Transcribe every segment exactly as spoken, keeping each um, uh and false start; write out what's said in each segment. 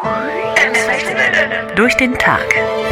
Durch den Tag.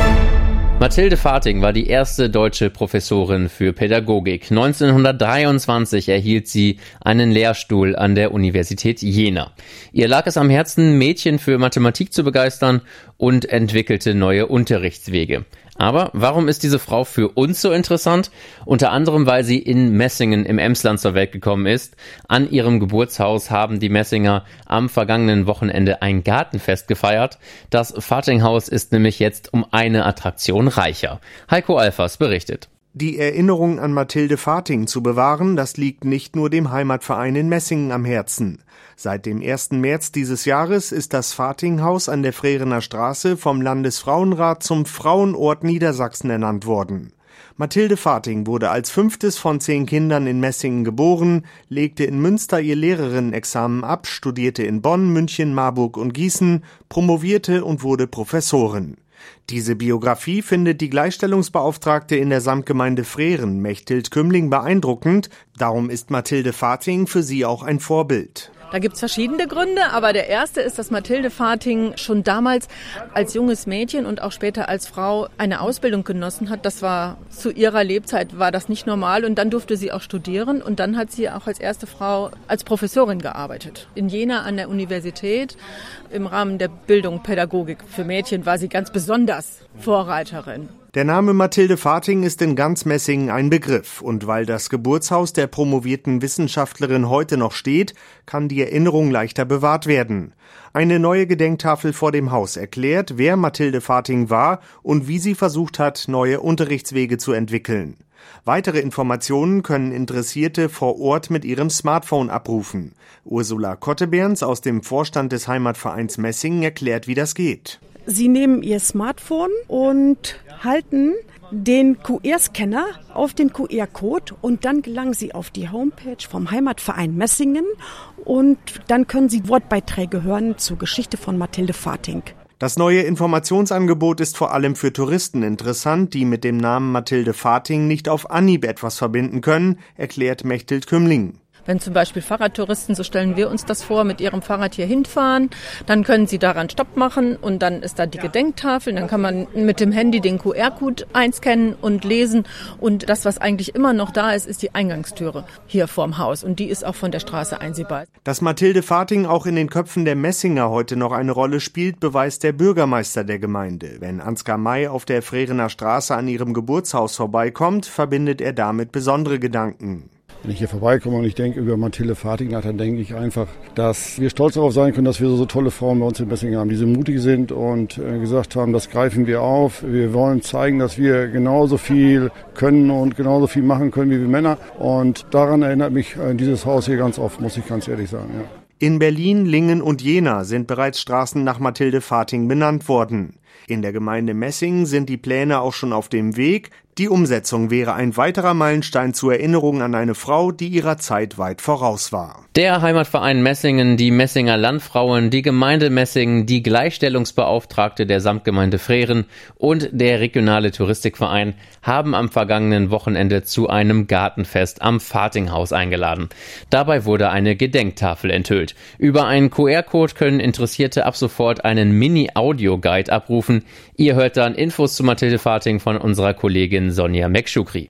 Mathilde Vating war die erste deutsche Professorin für Pädagogik. neunzehnhundertdreiundzwanzig erhielt sie einen Lehrstuhl an der Universität Jena. Ihr lag es am Herzen, Mädchen für Mathematik zu begeistern und entwickelte neue Unterrichtswege. Aber warum ist diese Frau für uns so interessant? Unter anderem, weil sie in Messingen im Emsland zur Welt gekommen ist. An ihrem Geburtshaus haben die Messinger am vergangenen Wochenende ein Gartenfest gefeiert. Das Vating-Haus ist nämlich jetzt um eine Attraktion reicher. Heiko Alfers berichtet. Die Erinnerung an Mathilde Vating zu bewahren, das liegt nicht nur dem Heimatverein in Messingen am Herzen. Seit dem ersten März dieses Jahres ist das Vating-Haus an der Frerener Straße vom Landesfrauenrat zum Frauenort Niedersachsen ernannt worden. Mathilde Vating wurde als fünftes von zehn Kindern in Messingen geboren, legte in Münster ihr Lehrerinnenexamen ab, studierte in Bonn, München, Marburg und Gießen, promovierte und wurde Professorin. Diese Biografie findet die Gleichstellungsbeauftragte in der Samtgemeinde Freren, Mechthild Kümling, beeindruckend. Darum ist Mathilde Vating für sie auch ein Vorbild. Da gibt's verschiedene Gründe, aber der erste ist, dass Mathilde Vating schon damals als junges Mädchen und auch später als Frau eine Ausbildung genossen hat. Das war zu ihrer Lebzeit war das nicht normal und dann durfte sie auch studieren und dann hat sie auch als erste Frau als Professorin gearbeitet. In Jena an der Universität im Rahmen der Bildung Pädagogik für Mädchen war sie ganz besonders Vorreiterin. Der Name Mathilde Vating ist in ganz Messingen ein Begriff und weil das Geburtshaus der promovierten Wissenschaftlerin heute noch steht, kann die Erinnerung leichter bewahrt werden. Eine neue Gedenktafel vor dem Haus erklärt, wer Mathilde Vating war und wie sie versucht hat, neue Unterrichtswege zu entwickeln. Weitere Informationen können Interessierte vor Ort mit ihrem Smartphone abrufen. Ursula Kotteberns aus dem Vorstand des Heimatvereins Messingen erklärt, wie das geht. Sie nehmen Ihr Smartphone und halten den Q R-Scanner auf den Q R-Code und dann gelangen Sie auf die Homepage vom Heimatverein Messingen und dann können Sie Wortbeiträge hören zur Geschichte von Mathilde Vating. Das neue Informationsangebot ist vor allem für Touristen interessant, die mit dem Namen Mathilde Vating nicht auf Anhieb etwas verbinden können, erklärt Mechthild Kümling. Wenn zum Beispiel Fahrradtouristen, so stellen wir uns das vor, mit ihrem Fahrrad hier hinfahren, dann können sie daran Stopp machen und dann ist da die Gedenktafel. Dann kann man mit dem Handy den Q R-Code einscannen und lesen. Und das, was eigentlich immer noch da ist, ist die Eingangstüre hier vorm Haus. Und die ist auch von der Straße einsehbar. Dass Mathilde Vating auch in den Köpfen der Messinger heute noch eine Rolle spielt, beweist der Bürgermeister der Gemeinde. Wenn Ansgar May auf der Frerener Straße an ihrem Geburtshaus vorbeikommt, verbindet er damit besondere Gedanken. Wenn ich hier vorbeikomme und ich denke über Mathilde Vating nach, dann denke ich einfach, dass wir stolz darauf sein können, dass wir so, so tolle Frauen bei uns in Messingen haben, die so mutig sind und äh, gesagt haben, das greifen wir auf. Wir wollen zeigen, dass wir genauso viel können und genauso viel machen können wie wir Männer. Und daran erinnert mich äh, dieses Haus hier ganz oft, muss ich ganz ehrlich sagen. Ja. In Berlin, Lingen und Jena sind bereits Straßen nach Mathilde Vating benannt worden. In der Gemeinde Messingen sind die Pläne auch schon auf dem Weg. Die Umsetzung wäre ein weiterer Meilenstein zur Erinnerung an eine Frau, die ihrer Zeit weit voraus war. Der Heimatverein Messingen, die Messinger Landfrauen, die Gemeinde Messingen, die Gleichstellungsbeauftragte der Samtgemeinde Freren und der regionale Touristikverein haben am vergangenen Wochenende zu einem Gartenfest am Vating-Haus eingeladen. Dabei wurde eine Gedenktafel enthüllt. Über einen Q R-Code können Interessierte ab sofort einen Mini-Audio-Guide abrufen. Ihr hört dann Infos zu Mathilde Vating von unserer Kollegin Sonja Mekschukri.